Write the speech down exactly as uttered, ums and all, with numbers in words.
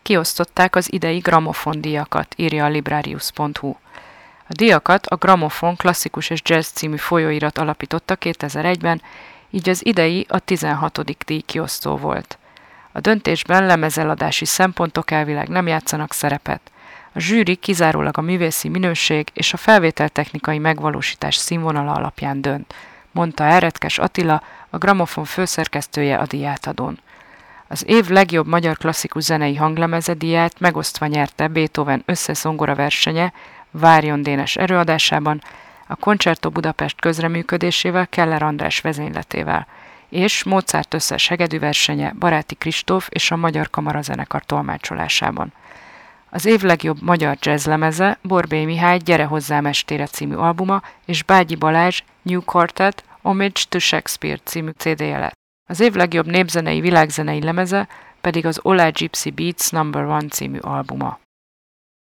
Kiosztották az idei Gramophon díjakat, írja a Librarius pont hu. A díjakat a Gramophon klasszikus és jazz című folyóirat alapította kétezer-egyben, így az idei a tizenhatodik díjkiosztó volt. A döntésben lemezeladási szempontok elvileg nem játszanak szerepet. A zsűri kizárólag a művészi minőség és a felvételtechnikai megvalósítás színvonala alapján dönt, mondta Eredkes Attila, a Gramophon főszerkesztője a díjátadón. Az év legjobb magyar klasszikus zenei hanglemeze díját megosztva nyerte Beethoven összeszongora versenye Várjon Dénes előadásában, a Concerto Budapest közreműködésével Keller András vezényletével, és Mozart összes hegedű versenye Baráti Kristóf és a Magyar Kamarazenekar tolmácsolásában. Az év legjobb magyar jazzlemeze Borbély Mihály Gyere hozzám estére című albuma és Bágyi Balázs New Quartet Homage to Shakespeare című cé dé-je lett. Az év legjobb népzenei világzenei lemeze pedig az Ola Gypsy Beats number one című albuma.